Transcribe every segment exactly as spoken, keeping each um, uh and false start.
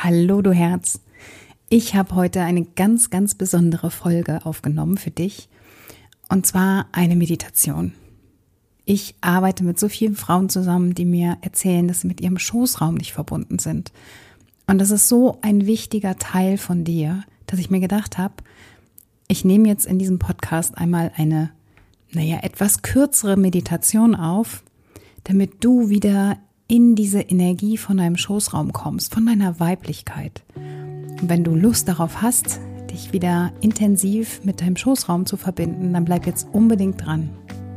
Hallo du Herz, ich habe heute eine ganz, ganz besondere Folge aufgenommen für dich und zwar eine Meditation. Ich arbeite mit so vielen Frauen zusammen, die mir erzählen, dass sie mit ihrem Schoßraum nicht verbunden sind. Und das ist so ein wichtiger Teil von dir, dass ich mir gedacht habe, ich nehme jetzt in diesem Podcast einmal eine, naja, etwas kürzere Meditation auf, damit du wieder in diese Energie von deinem Schoßraum kommst, von deiner Weiblichkeit. Und wenn du Lust darauf hast, dich wieder intensiv mit deinem Schoßraum zu verbinden, dann bleib jetzt unbedingt dran.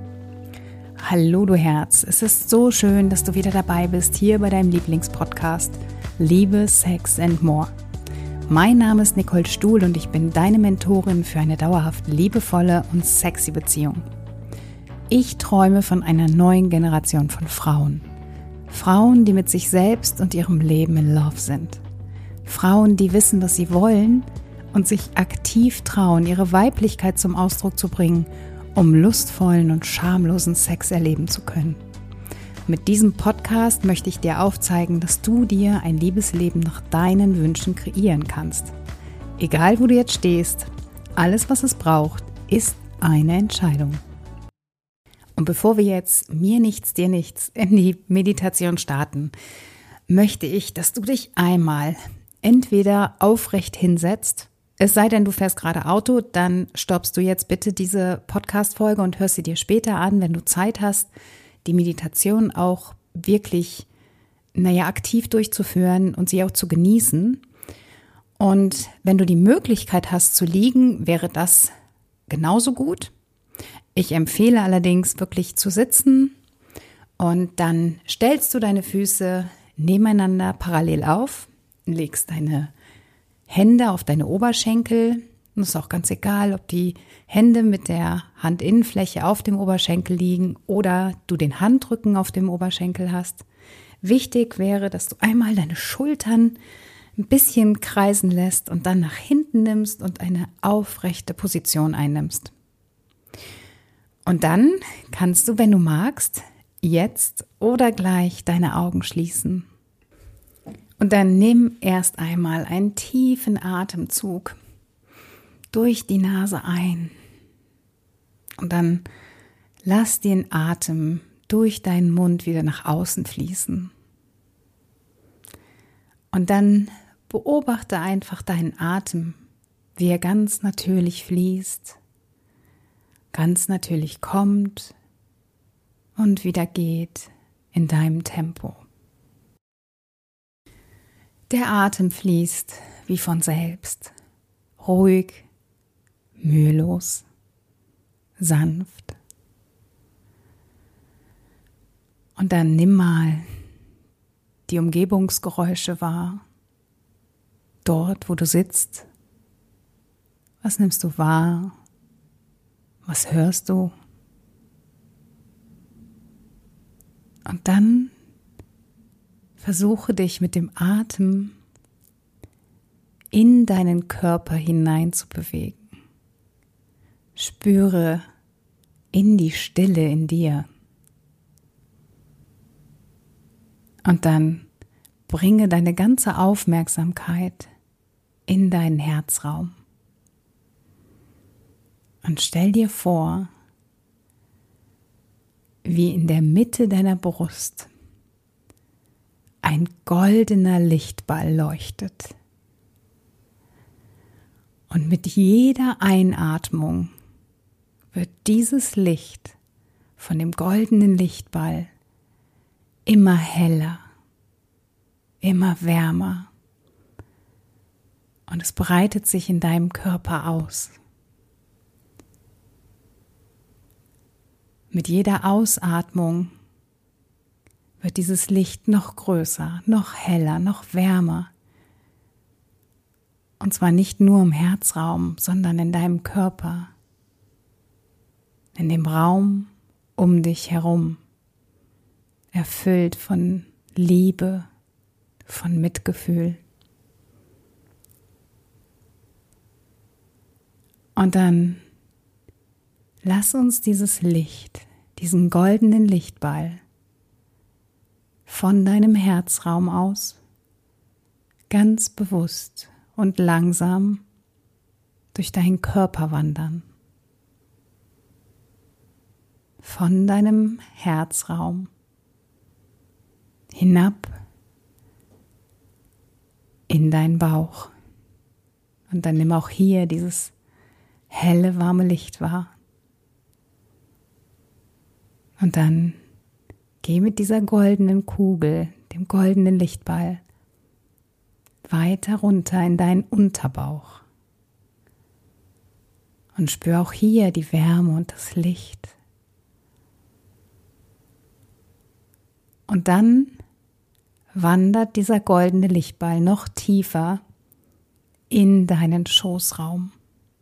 Hallo du Herz, es ist so schön, dass du wieder dabei bist, hier bei deinem Lieblingspodcast Liebe, Sex and More. Mein Name ist Nicole Stuhl und ich bin deine Mentorin für eine dauerhaft liebevolle und sexy Beziehung. Ich träume von einer neuen Generation von Frauen. Frauen, die mit sich selbst und ihrem Leben in Love sind. Frauen, die wissen, was sie wollen und sich aktiv trauen, ihre Weiblichkeit zum Ausdruck zu bringen, um lustvollen und schamlosen Sex erleben zu können. Mit diesem Podcast möchte ich dir aufzeigen, dass du dir ein Liebesleben nach deinen Wünschen kreieren kannst. Egal, wo du jetzt stehst, alles, was es braucht, ist eine Entscheidung. Und bevor wir jetzt mir nichts, dir nichts in die Meditation starten, möchte ich, dass du dich einmal entweder aufrecht hinsetzt, es sei denn, du fährst gerade Auto, dann stoppst du jetzt bitte diese Podcast-Folge und hörst sie dir später an, wenn du Zeit hast, die Meditation auch wirklich, naja, aktiv durchzuführen und sie auch zu genießen. Und wenn du die Möglichkeit hast zu liegen, wäre das genauso gut. Ich empfehle allerdings wirklich zu sitzen und dann stellst du deine Füße nebeneinander parallel auf, legst deine Hände auf deine Oberschenkel. Das ist auch ganz egal, ob die Hände mit der Handinnenfläche auf dem Oberschenkel liegen oder du den Handrücken auf dem Oberschenkel hast. Wichtig wäre, dass du einmal deine Schultern ein bisschen kreisen lässt und dann nach hinten nimmst und eine aufrechte Position einnimmst. Und dann kannst du, wenn du magst, jetzt oder gleich deine Augen schließen. Und dann nimm erst einmal einen tiefen Atemzug durch die Nase ein. Und dann lass den Atem durch deinen Mund wieder nach außen fließen. Und dann beobachte einfach deinen Atem, wie er ganz natürlich fließt, ganz natürlich kommt und wieder geht in deinem Tempo. Der Atem fließt wie von selbst, ruhig, mühelos, sanft. Und dann nimm mal die Umgebungsgeräusche wahr, dort, wo du sitzt. Was nimmst du wahr? Was hörst du? Und dann versuche dich mit dem Atem in deinen Körper hinein zu bewegen. Spüre in die Stille in dir. Und dann bringe deine ganze Aufmerksamkeit in deinen Herzraum. Und stell dir vor, wie in der Mitte deiner Brust ein goldener Lichtball leuchtet. Und mit jeder Einatmung wird dieses Licht von dem goldenen Lichtball immer heller, immer wärmer. Und es breitet sich in deinem Körper aus. Mit jeder Ausatmung wird dieses Licht noch größer, noch heller, noch wärmer. Und zwar nicht nur im Herzraum, sondern in deinem Körper, in dem Raum um dich herum, erfüllt von Liebe, von Mitgefühl. Und dann lass uns dieses Licht, diesen goldenen Lichtball von deinem Herzraum aus ganz bewusst und langsam durch deinen Körper wandern. Von deinem Herzraum hinab in deinen Bauch. Und dann nimm auch hier dieses helle, warme Licht wahr. Und dann geh mit dieser goldenen Kugel, dem goldenen Lichtball, weiter runter in deinen Unterbauch. Und spür auch hier die Wärme und das Licht. Und dann wandert dieser goldene Lichtball noch tiefer in deinen Schoßraum.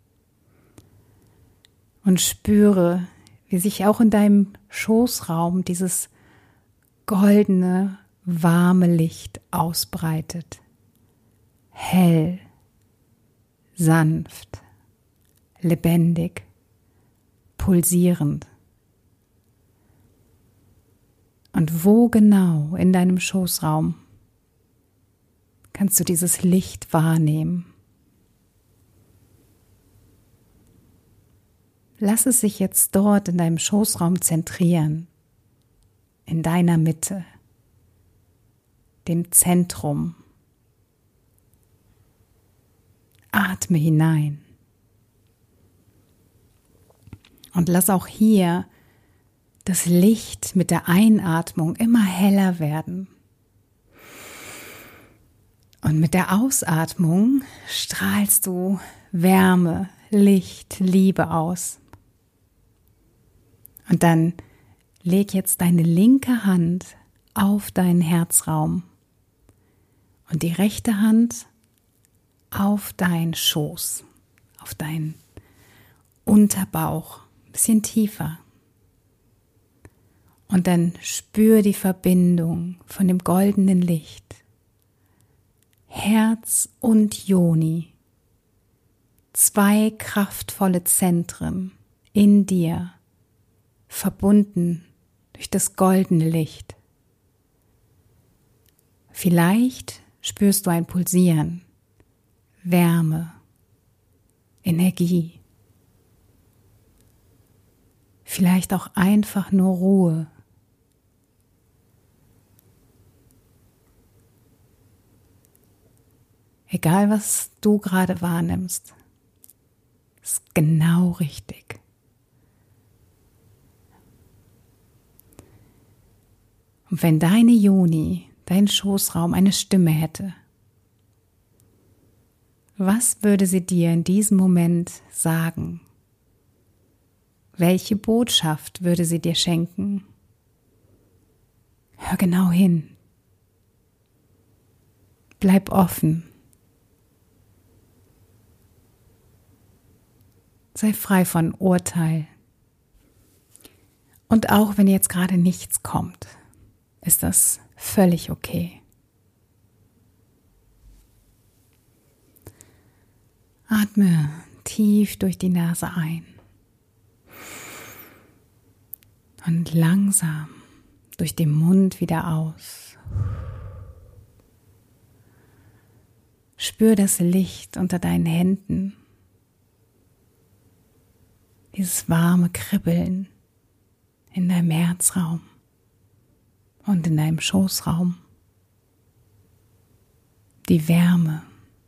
Und spüre, wie sich auch in deinem Schoßraum dieses goldene, warme Licht ausbreitet. Hell, sanft, lebendig, pulsierend. Und wo genau in deinem Schoßraum kannst du dieses Licht wahrnehmen? Lass es sich jetzt dort in deinem Schoßraum zentrieren, in deiner Mitte, dem Zentrum. Atme hinein. Und lass auch hier das Licht mit der Einatmung immer heller werden. Und mit der Ausatmung strahlst du Wärme, Licht, Liebe aus. Und dann leg jetzt deine linke Hand auf deinen Herzraum und die rechte Hand auf deinen Schoß, auf deinen Unterbauch, ein bisschen tiefer. Und dann spür die Verbindung von dem goldenen Licht. Herz und Yoni, zwei kraftvolle Zentren in dir, verbunden durch das goldene Licht. Vielleicht spürst du ein Pulsieren, Wärme, Energie. Vielleicht auch einfach nur Ruhe. Egal, was du gerade wahrnimmst, ist genau richtig. Und wenn deine Yoni, dein Schoßraum eine Stimme hätte, was würde sie dir in diesem Moment sagen? Welche Botschaft würde sie dir schenken? Hör genau hin. Bleib offen. Sei frei von Urteil. Und auch wenn jetzt gerade nichts kommt, ist das völlig okay. Atme tief durch die Nase ein und langsam durch den Mund wieder aus. Spür das Licht unter deinen Händen, dieses warme Kribbeln in deinem Herzraum und in deinem Schoßraum, die Wärme.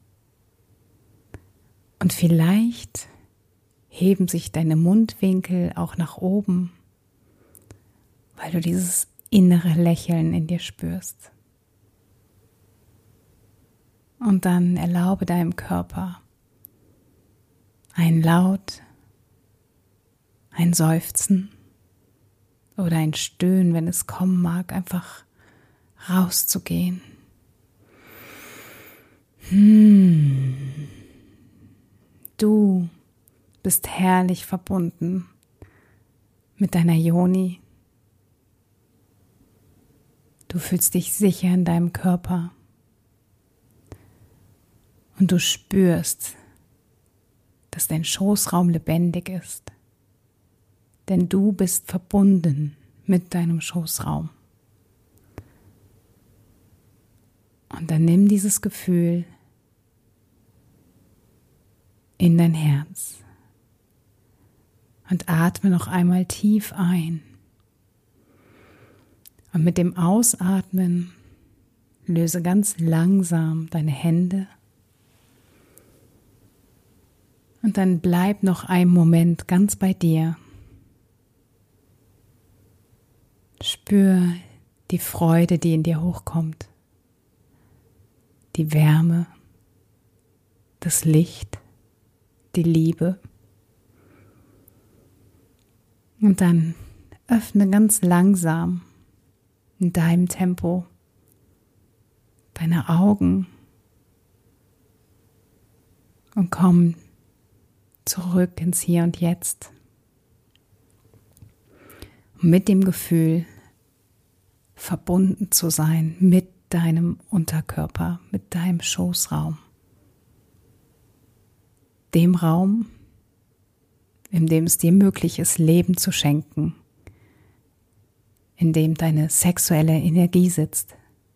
Und vielleicht heben sich deine Mundwinkel auch nach oben, weil du dieses innere Lächeln in dir spürst. Und dann erlaube deinem Körper ein Laut, ein Seufzen oder ein Stöhnen, wenn es kommen mag, einfach rauszugehen. Hm. Du bist herrlich verbunden mit deiner Yoni. Du fühlst dich sicher in deinem Körper und du spürst, dass dein Schoßraum lebendig ist, denn du bist verbunden mit deinem Schoßraum. Und dann nimm dieses Gefühl in dein Herz und atme noch einmal tief ein. Und mit dem Ausatmen löse ganz langsam deine Hände. Und dann bleib noch einen Moment ganz bei dir. Spür die Freude, die in dir hochkommt. Die Wärme, das Licht, die Liebe. Und dann öffne ganz langsam in deinem Tempo deine Augen und komm zurück ins Hier und Jetzt. Und mit dem Gefühl, verbunden zu sein mit deinem Unterkörper, mit deinem Schoßraum. Dem Raum, in dem es dir möglich ist, Leben zu schenken, in dem deine sexuelle Energie sitzt.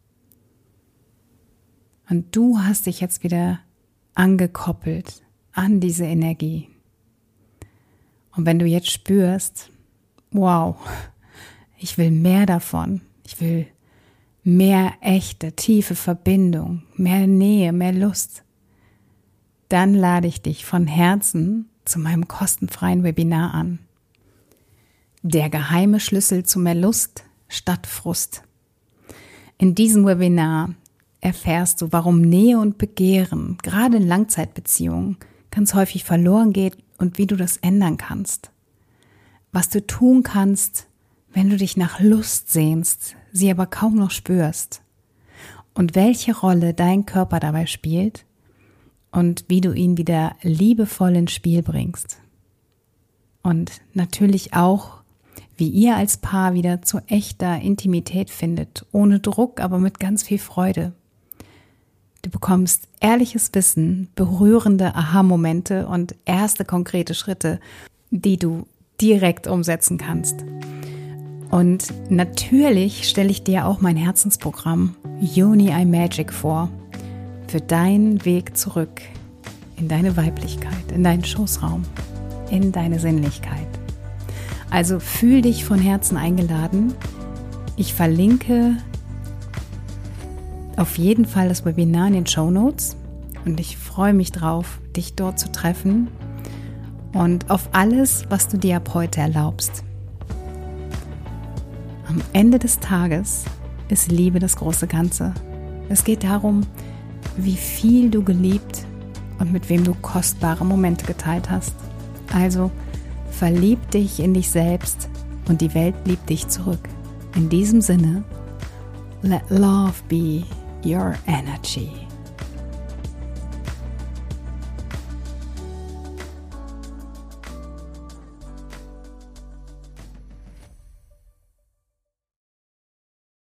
Und du hast dich jetzt wieder angekoppelt an diese Energie. Und wenn du jetzt spürst, wow, ich will mehr davon, ich will mehr echte, tiefe Verbindung, mehr Nähe, mehr Lust, dann lade ich dich von Herzen zu meinem kostenfreien Webinar an. Der geheime Schlüssel zu mehr Lust statt Frust. In diesem Webinar erfährst du, warum Nähe und Begehren, gerade in Langzeitbeziehungen, ganz häufig verloren geht und wie du das ändern kannst. Was du tun kannst, wenn du dich nach Lust sehnst, sie aber kaum noch spürst. Und welche Rolle dein Körper dabei spielt und wie du ihn wieder liebevoll ins Spiel bringst. Und natürlich auch, wie ihr als Paar wieder zu echter Intimität findet, ohne Druck, aber mit ganz viel Freude. Du bekommst ehrliches Wissen, berührende Aha-Momente und erste konkrete Schritte, die du direkt umsetzen kannst. Und natürlich stelle ich dir auch mein Herzensprogramm Yoni I Magic vor, für deinen Weg zurück in deine Weiblichkeit, in deinen Schoßraum, in deine Sinnlichkeit. Also fühl dich von Herzen eingeladen. Ich verlinke auf jeden Fall das Webinar in den Shownotes und ich freue mich drauf, dich dort zu treffen und auf alles, was du dir ab heute erlaubst. Am Ende des Tages ist Liebe das große Ganze. Es geht darum, wie viel du geliebt und mit wem du kostbare Momente geteilt hast. Also verlieb dich in dich selbst und die Welt liebt dich zurück. In diesem Sinne, let love be your energy.